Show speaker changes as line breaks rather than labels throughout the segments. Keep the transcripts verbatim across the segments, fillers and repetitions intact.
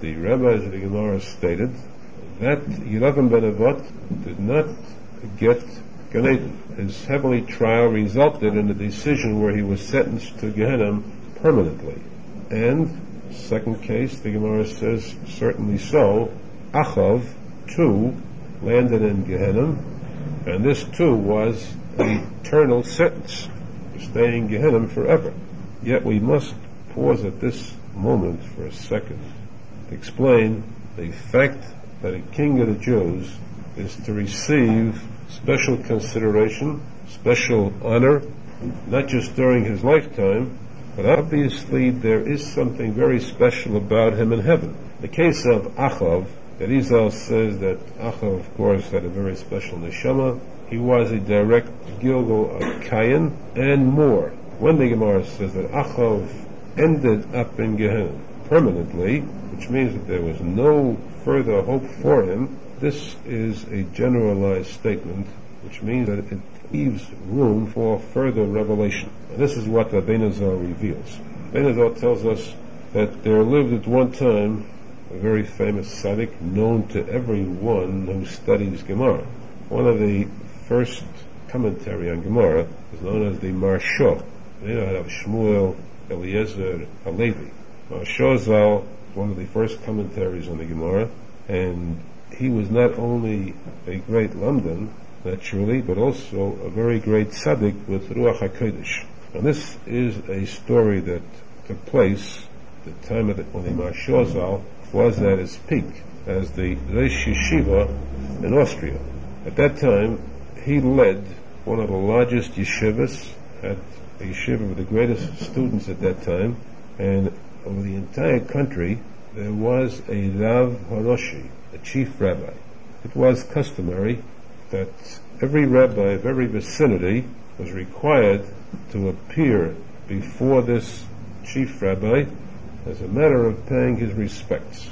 the rabbis of the Gemara stated that Yeravim ben Nevat did not get Gan Eden. His heavenly trial resulted in a decision where he was sentenced to Gehenna permanently. And, second case, the Gemara says, certainly so, Achav, too, landed in Gehenna, and this too was an eternal sentence, staying in Gehenna forever. Yet we must pause at this moment for a second to explain the fact that a king of the Jews is to receive special consideration, special honor, not just during his lifetime, but obviously there is something very special about him in heaven. The case of Achav, that Arizal says that Achav, of course, had a very special neshama. He was a direct Gilgal of Cain, and more. When the Gemara says that Achav ended up in Gehenna permanently, which means that there was no further hope for him, this is a generalized statement, which means that it leaves room for further revelation. And this is what Rabbeinu Zal reveals. Rabbeinu Zal tells us that there lived at one time a very famous tzaddik known to everyone who studies Gemara. One of the first commentary on Gemara is known as the Maharsha. They know how to have Shmuel, Eliezer, Halevi. Maharsha Zal is one of the first commentaries on the Gemara, and he was not only a great lamdan, naturally, but also a very great tzaddik with Ruach HaKodesh. And this is a story that took place at the time of the, when the Maharsha Zal was at its peak as the Reish Yeshiva in Austria. At that time, he led one of the largest yeshivas, had a yeshiva with the greatest students at that time, and over the entire country there was a Rav Haroshi, a chief rabbi. It was customary that every rabbi of every vicinity was required to appear before this chief rabbi as a matter of paying his respects.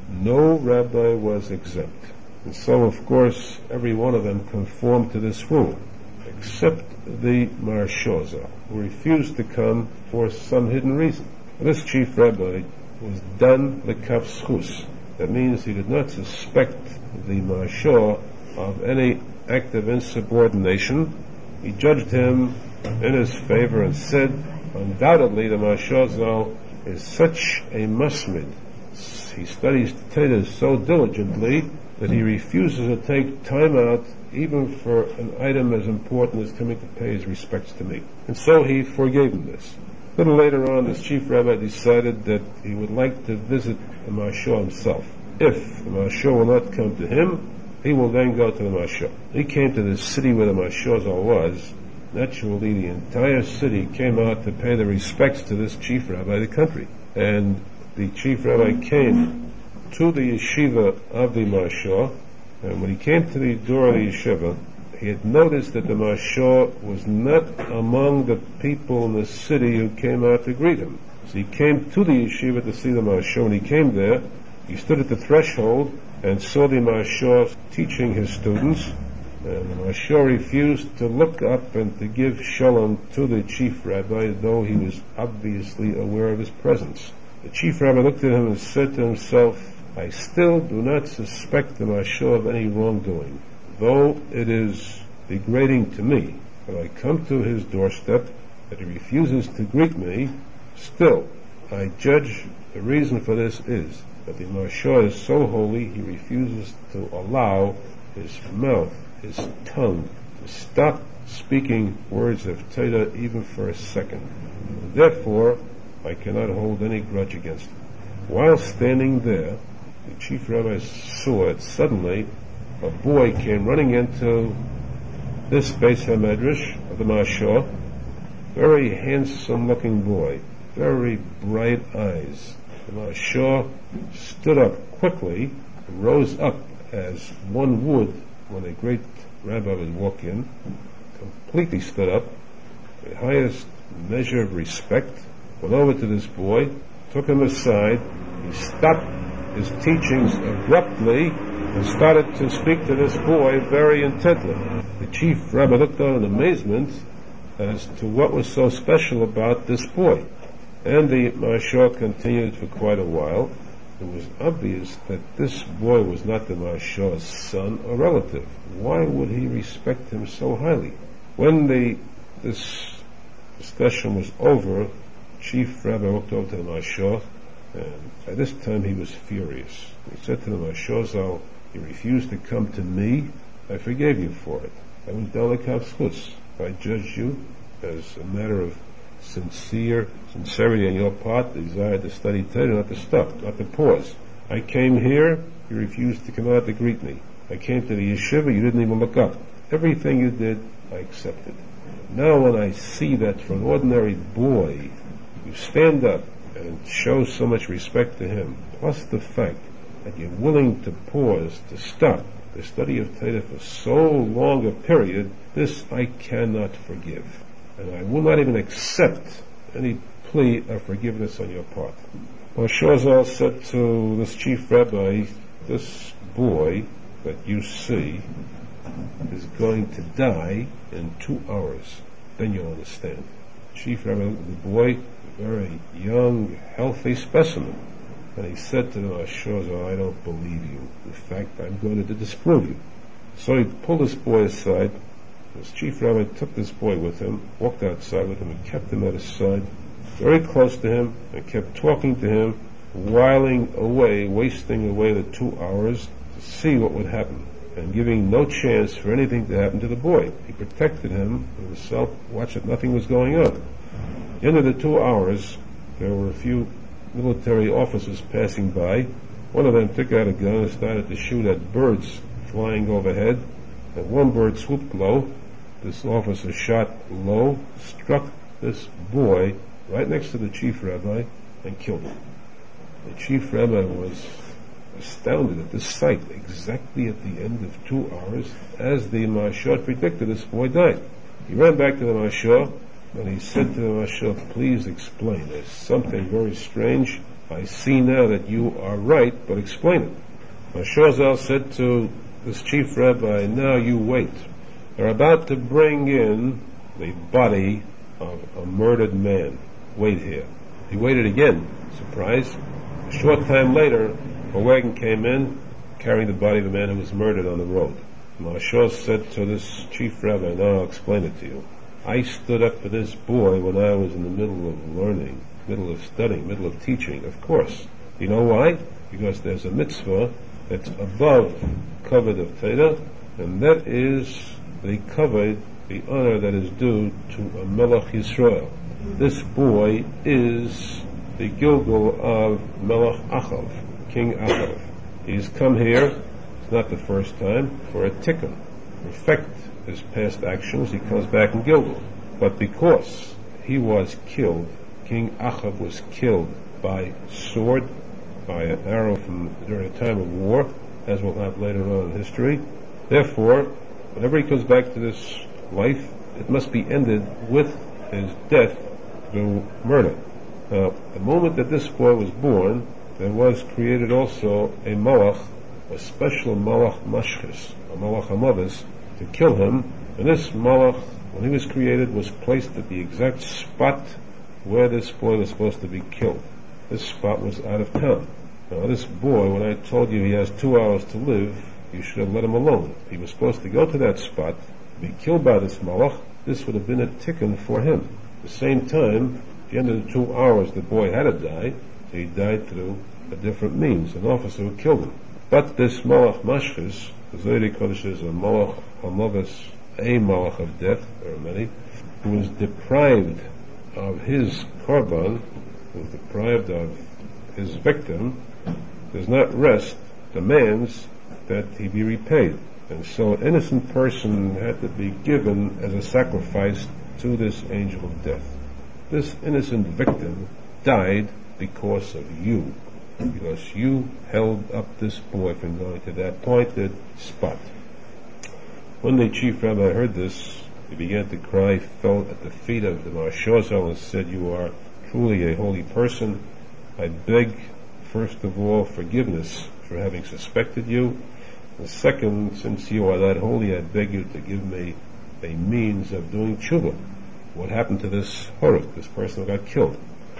No rabbi was exempt. And so, of course, every one of them conformed to this rule, except the Maharsha Zal, who refused to come for some hidden reason. This chief rabbi was Dan Lekaf Schus. That means he did not suspect the Maharsha of any act of insubordination. He judged him in his favor and said, undoubtedly the Maharsha Zal is such a masmid. He studies Torah so diligently that he refuses to take time out even for an item as important as coming to pay his respects to me. And so he forgave him this. A little later on, this chief rabbi decided that he would like to visit the Maharsha himself. If the Maharsha will not come to him, he will then go to the Maharsha. He came to the city where the Maharsha Zal was. Naturally, the entire city came out to pay their respects to this chief rabbi of the country. And the chief rabbi came to the yeshiva of the Maharsha, and when he came to the door of the yeshiva, he had noticed that the Maharsha was not among the people in the city who came out to greet him. So he came to the yeshiva to see the Maharsha. When he came there, he stood at the threshold and saw the Maharsha teaching his students, and the Maharsha refused to look up and to give shalom to the chief rabbi, though he was obviously aware of his presence. The chief rabbi looked at him and said to himself, I still do not suspect the Maharsha of any wrongdoing, though it is degrading to me that I come to his doorstep, that he refuses to greet me. Still, I judge the reason for this is that the Maharsha is so holy, he refuses to allow his mouth, his tongue, to stop speaking words of Torah even for a second. Therefore, I cannot hold any grudge against him. While standing there, the chief rabbi saw it. Suddenly, a boy came running into this Beis HaMedrash of the Maharsha, very handsome-looking boy, very bright eyes. The Maharsha stood up quickly, rose up as one would when a great rabbi would walk in, completely stood up, the highest measure of respect, went over to this boy, took him aside, he stopped his teachings abruptly and started to speak to this boy very intently. The chief rabbi looked on in amazement as to what was so special about this boy. And the Maharsha continued for quite a while, it was obvious that this boy was not the Maharshah's son or relative. Why would he respect him so highly? When the this discussion was over, Chief Rabbi walked over to the Maharshah, and by this time he was furious. He said to the Maharshah Zal, "You refused to come to me. I forgave you for it. I was Dalekav Schutz. I judged you as a matter of sincere sincerity on your part, the desire to study Torah, not to stop, not to pause. I came here, you refused to come out to greet me. I came to the yeshiva, you didn't even look up. Everything you did, I accepted. Now when I see that for an ordinary boy, you stand up and show so much respect to him, plus the fact that you're willing to pause, to stop the study of Torah for so long a period, this I cannot forgive. And I will not even accept any plea of forgiveness on your part." Maharshah Zal said to this chief rabbi, "This boy that you see is going to die in two hours. Then you'll understand." Chief rabbi, the boy, a very young, healthy specimen. And he said to the Maharshah Zal, "I don't believe you. In fact, I'm going to disprove you." So he pulled this boy aside. His chief rabbi took this boy with him, walked outside with him, and kept him at his side, very close to him, and kept talking to him, whiling away, wasting away the two hours to see what would happen, and giving no chance for anything to happen to the boy. He protected him himself, watched that nothing was going on. At the end of the two hours, there were a few military officers passing by. One of them took out a gun and started to shoot at birds flying overhead, and one bird swooped low. This officer shot low, struck this boy right next to the chief rabbi, and killed him. The chief rabbi was astounded at this sight. Exactly at the end of two hours, as the Maharshah predicted, this boy died. He ran back to the Maharshah, and he said to the Maharshah, "Please explain. There's something very strange. I see now that you are right, but explain it." Maharshah Zal said to this chief rabbi, "Now you wait. They're about to bring in the body of a murdered man. Wait here." He waited again. Surprise. A short time later, a wagon came in, carrying the body of the man who was murdered on the road. Maharshah said to this chief rabbi, "Now I'll explain it to you. I stood up for this boy when I was in the middle of learning, middle of studying, middle of teaching, of course. You know why? Because there's a mitzvah that's above kavod of Torah, and that is the kavod, the honor that is due to a Melech Yisrael. This boy is the Gilgal of Melech Achav, King Achav. He's come here, it's not the first time, for a tikkun. Perfect his past actions, he comes back in Gilgal. But because he was killed, King Achav was killed by sword, by an arrow from during a time of war, as we'll have later on in history. Therefore, whenever he comes back to this life, it must be ended with his death through murder. Now, the moment that this boy was born, there was created also a malach, a special malach mashchis, a malach hamavis, to kill him. And this malach, when he was created, was placed at the exact spot where this boy was supposed to be killed. This spot was out of town. Now, this boy, when I told you he has two hours to live, you should have let him alone. If he was supposed to go to that spot, be killed by this malach, this would have been a tikkun for him. At the same time, at the end of the two hours, the boy had to die, so he died through a different means, an officer who killed him. But this malach mashchis, the Zohar Kodesh is a malach hamavis, a malach of death, there are many, who was deprived of his korban, who was deprived of his victim, does not rest, demands that he be repaid. And so an innocent person had to be given as a sacrifice to this angel of death. This innocent victim died because of you, because you held up this boy from going to that pointed spot. When the chief rabbi heard this, he began to cry, fell at the feet of the Maharshah Zal and said, "You are truly a holy person. I beg, first of all, forgiveness for having suspected you. And second, since you are that holy, I beg you to give me a means of doing tshuva." What happened to this horuk, this person who got killed?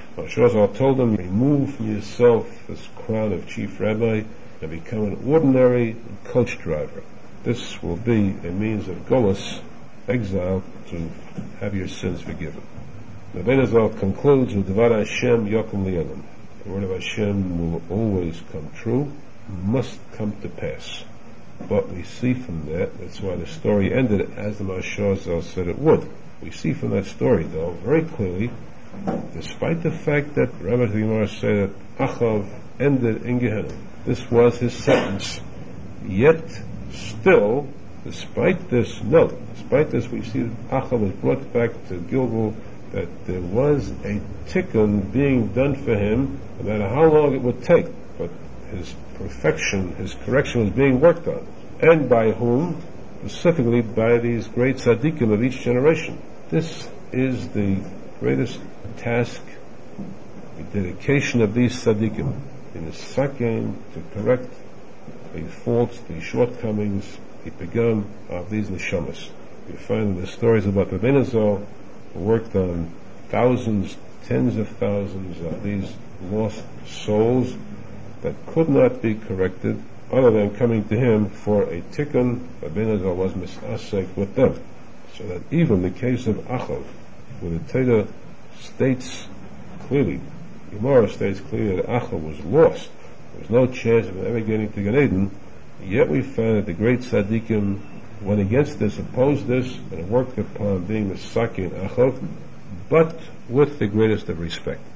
Mashazal told him, remove from yourself this crown of chief rabbi and become an ordinary coach driver. This will be a means of golus, exile, to have your sins forgiven. The Benazal concludes with Devar Hashem Yokum Li'elam. The word of Hashem will always come true, must come to pass. But we see from that, that's why the story ended as the Mashazal said it would. We see from that story, though, very clearly, despite the fact that Rabbi Gemara said that Achav ended in Gehenna, this was his sentence. Yet, still, despite this note, despite this, we see that Achav was brought back to Gilgal, that there was a tikkun being done for him, no matter how long it would take, but his perfection, his correction was being worked on. And by whom? Specifically by these great tzaddikim of each generation. This is the greatest task, the dedication of these tzaddikim, in the sakin, to correct the faults, the shortcomings, the pegam of these neshamas. We find in the stories about the Benazal, who worked on thousands, tens of thousands of these lost souls that could not be corrected other than coming to him for a tikkun. The Benazal was misasek with them. So that even the case of Achav, where the Torah states clearly, Gemara states clearly that Achav was lost, there was no chance of ever getting to Gan Eden, yet we find that the great tzaddikim went against this, opposed this, and worked upon being the Saki and Achav, but with the greatest of respect.